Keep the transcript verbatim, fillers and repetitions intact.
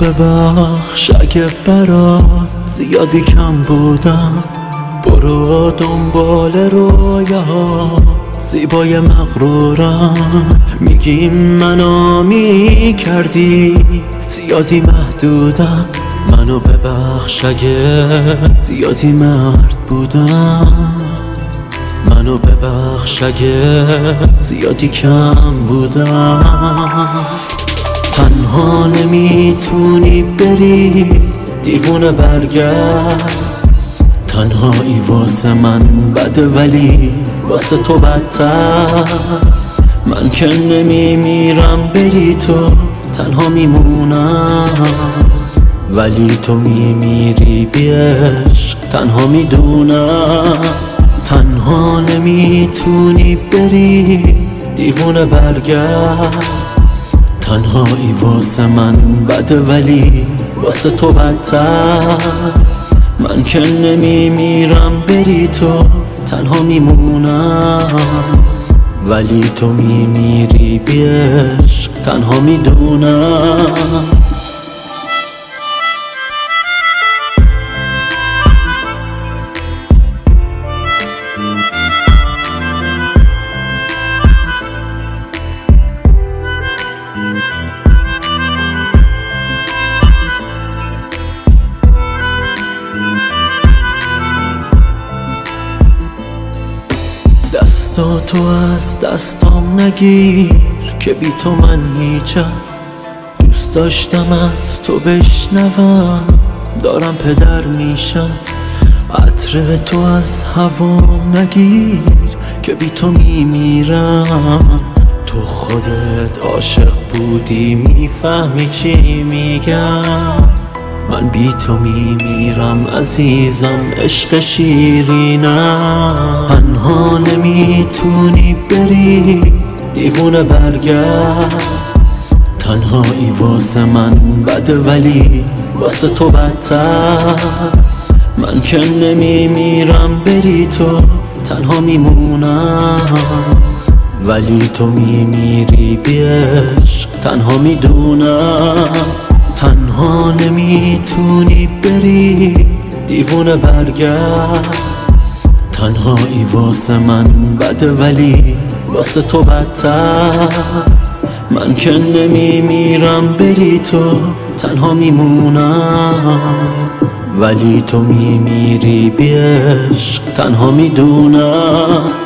ببخش اگه برات زیادی کم بودم. برو دنبال رویا، زیبای مغرورم. میگی منو میکردی زیادی محدودم. منو ببخش اگه زیادی مرد بودم. منو ببخش اگه زیادی کم بودم. تنها نمیتونی بری دیوونه برگرد. تنهایی واسه من بده ولی واسه تو بدتر. من که نمیمیرم بری تو تنها میمونم، ولی تو میمیری بی عشق تنها میدونم. تنها نمیتونی بری دیوونه برگرد. تنهایی واسه من بده ولی واسه تو بدتر. من که نمیمیرم بری تو تنها میمونم، ولی تو میمیری بی عشق تنها میدونم. دستاتو از دستام نگیر که بی تو من هیچم. دوست داشتم از تو بشنوم دارم پدر میشم. عطر تو از هوام نگیر که بی تو میمیرم. تو خودت عاشق بودی میفهمی چی میگم. من بی تو میمیرم عزیزم، عشق شیرینم. تنها نمیتونی بری دیوونه برگرد. تنهایی واسه من بده ولی واسه تو بدتر. من که نمیمیرم بری تو تنها میمونم، ولی تو میمیری بی عشق تنها میدونم. تنها نمیتونی بری دیوونه برگرد. تنهایی واسه من بده ولی واسه تو بدتر. من که نمیمیرم بری تو تنها میمونم، ولی تو میمیری بی عشق تنها میدونم.